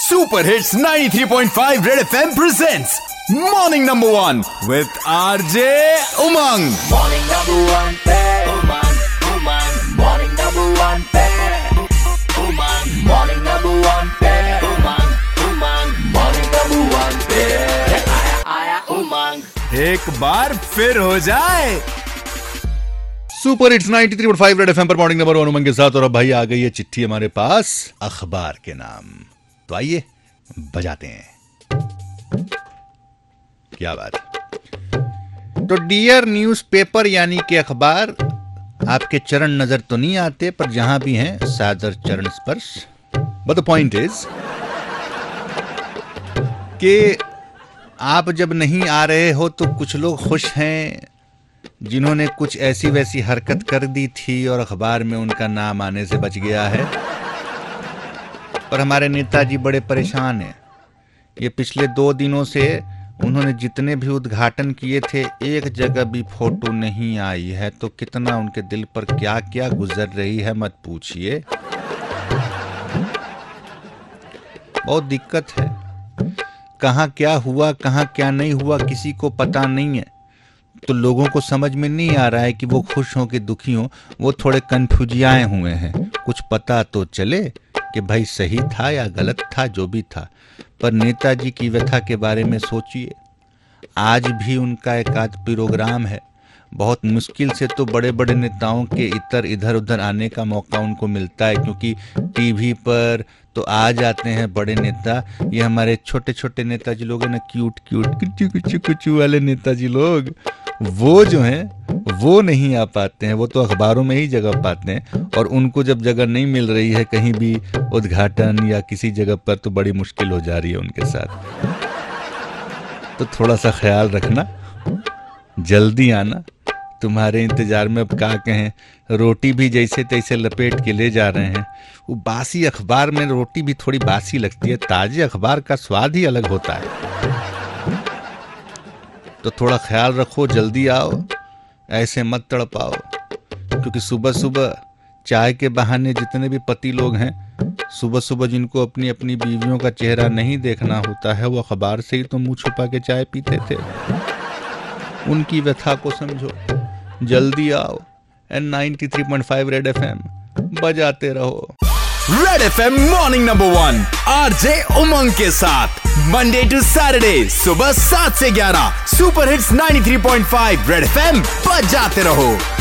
Super hits 93.5 Red FM presents morning number 1 with RJ Umang. Morning number 1 पे उमंग, morning number 1 पे उमंग, morning number 1 पे उमंग, morning number 1 पे आया उमंग। एक बार फिर हो जाए। सुपर हिट्स 93.5 रेड एफएम पर मॉर्निंग नंबर 1 उमंग के साथ। और अब भाई आ गई है चिट्ठी हमारे पास अखबार के नाम। तो आइए बजाते हैं। क्या बात है। तो डियर न्यूज़पेपर यानी कि अखबार, आपके चरण नजर तो नहीं आते, पर जहां भी हैं सादर चरण स्पर्श। बट द पॉइंट इज कि आप जब नहीं आ रहे हो तो कुछ लोग खुश हैं जिन्होंने कुछ ऐसी वैसी हरकत कर दी थी और अखबार में उनका नाम आने से बच गया है। पर हमारे नेताजी बड़े परेशान हैं। ये पिछले 2 दिनों से उन्होंने जितने भी उद्घाटन किए थे, एक जगह भी फोटो नहीं आई है। तो कितना उनके दिल पर क्या क्या गुजर रही है मत पूछिए। बहुत दिक्कत है। कहाँ क्या हुआ, कहाँ क्या नहीं हुआ, किसी को पता नहीं है। तो लोगों को समझ में नहीं आ रहा है कि वो खुश हों कि दुखी हों। वो थोड़े कंफ्यूजियाए हुए हैं। कुछ पता तो चले कि भाई सही था या गलत था, जो भी था। पर नेताजी की व्यथा के बारे में सोचिए। आज भी उनका एक आध प्रोग्राम है। बहुत मुश्किल से तो बड़े बड़े नेताओं के इधर उधर आने का मौका उनको मिलता है, क्योंकि टीवी पर तो आ जाते हैं बड़े नेता। ये हमारे छोटे छोटे नेताजी लोग हैं ना, क्यूट क्यूट कुचू कुचू वाले नेताजी लोग, वो जो हैं वो नहीं आ पाते हैं। वो तो अखबारों में ही जगह पाते हैं। और उनको जब जगह नहीं मिल रही है कहीं भी उद्घाटन या किसी जगह पर, तो बड़ी मुश्किल हो जा रही है उनके साथ। तो थोड़ा सा ख्याल रखना, जल्दी आना। तुम्हारे इंतजार में अब क्या कहें, रोटी भी जैसे तैसे लपेट के ले जा रहे हैं। वो बासी अखबार में रोटी भी थोड़ी बासी लगती है। ताजे अखबार का स्वाद ही अलग होता है। तो थोड़ा ख्याल रखो, जल्दी आओ, ऐसे मत तड़पाओ। क्योंकि सुबह सुबह चाय के बहाने जितने भी पति लोग हैं, सुबह सुबह जिनको अपनी अपनी बीवियों का चेहरा नहीं देखना होता है, वो अखबार से ही तो मुंह छुपा के चाय पीते थे। उनकी व्यथा को समझो, जल्दी आओ। एंड 93.5 रेड एफएम बजाते रहो। Red FM morning number 1 RJ Umang के साथ मंडे टू सैटरडे सुबह 7 से 11 सुपर हिट्स 93.5 रेड एफएम बजाते रहो।